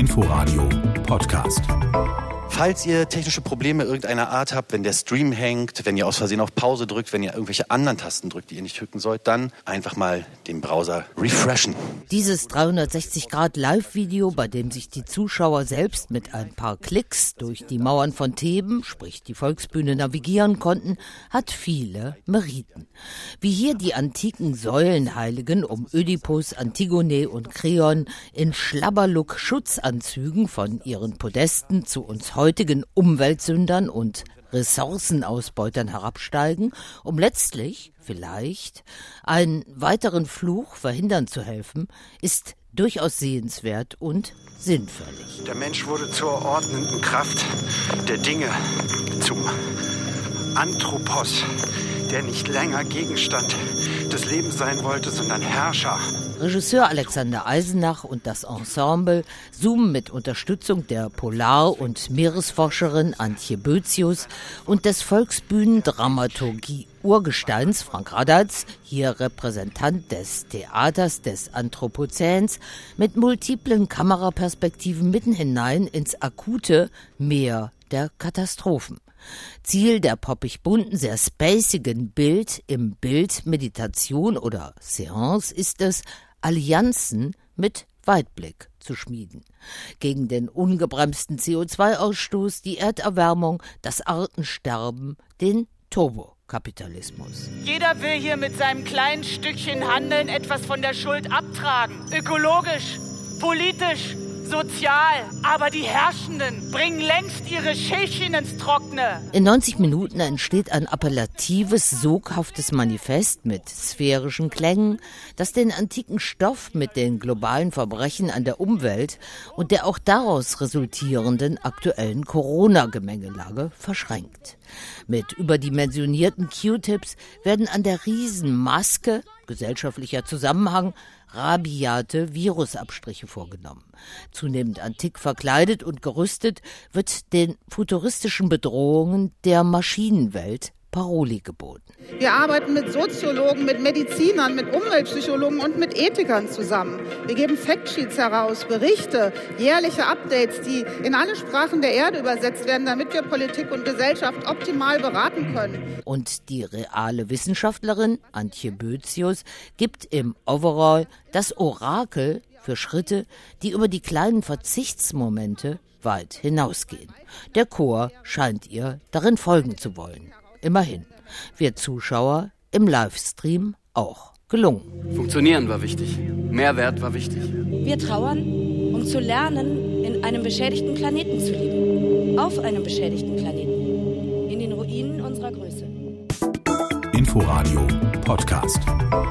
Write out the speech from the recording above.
Inforadio Podcast. Falls ihr technische Probleme irgendeiner Art habt, wenn der Stream hängt, wenn ihr aus Versehen auf Pause drückt, wenn ihr irgendwelche anderen Tasten drückt, die ihr nicht drücken sollt, dann einfach mal den Browser refreshen. Dieses 360-Grad-Live-Video, bei dem sich die Zuschauer selbst mit ein paar Klicks durch die Mauern von Theben, sprich die Volksbühne, navigieren konnten, hat viele Meriten. Wie hier die antiken Säulenheiligen um Ödipus, Antigone und Kreon in Schlabberlook-Schutzanzügen von ihren Podesten zu uns heutigen Umweltsündern und Ressourcenausbeutern herabsteigen, um letztlich, vielleicht, einen weiteren Fluch verhindern zu helfen, ist durchaus sehenswert und sinnfällig. Der Mensch wurde zur ordnenden Kraft der Dinge, zum Anthropos, der nicht länger Gegenstand des Lebens sein wollte, sondern Herrscher. Regisseur Alexander Eisenach und das Ensemble zoomen mit Unterstützung der Polar- und Meeresforscherin Antje Boethius und des Volksbühnendramaturgie-Urgesteins Frank Raddatz, hier Repräsentant des Theaters des Anthropozäns, mit multiplen Kameraperspektiven mitten hinein ins akute Meer der Katastrophen. Ziel der poppig-bunten, sehr spacigen Bild im Bild Meditation oder Seance ist es, Allianzen mit Weitblick zu schmieden. Gegen den ungebremsten CO2-Ausstoß, die Erderwärmung, das Artensterben, den Turbokapitalismus. Jeder will hier mit seinem kleinen Stückchen Handeln etwas von der Schuld abtragen. Ökologisch, politisch, sozial. Aber die Herrschenden bringen längst ihre Schälchen ins Trockene. In 90 Minuten entsteht ein appellatives, soghaftes Manifest mit sphärischen Klängen, das den antiken Stoff mit den globalen Verbrechen an der Umwelt und der auch daraus resultierenden aktuellen Corona-Gemengelage verschränkt. Mit überdimensionierten Q-Tips werden an der Riesenmaske, gesellschaftlicher Zusammenhang, rabiate Virusabstriche vorgenommen. Zunehmend antik verkleidet und gerüstet wird den futuristischen Bedrohungen der Maschinenwelt Paroli geboten. Wir arbeiten mit Soziologen, mit Medizinern, mit Umweltpsychologen und mit Ethikern zusammen. Wir geben Factsheets heraus, Berichte, jährliche Updates, die in alle Sprachen der Erde übersetzt werden, damit wir Politik und Gesellschaft optimal beraten können. Und die reale Wissenschaftlerin Antje Boethius gibt im Overall das Orakel für Schritte, die über die kleinen Verzichtsmomente weit hinausgehen. Der Chor scheint ihr darin folgen zu wollen. Immerhin, wir Zuschauer im Livestream auch gelungen. Funktionieren war wichtig. Mehrwert war wichtig. Wir trauern, um zu lernen, in einem beschädigten Planeten zu leben. Auf einem beschädigten Planeten. In den Ruinen unserer Größe. Inforadio Podcast.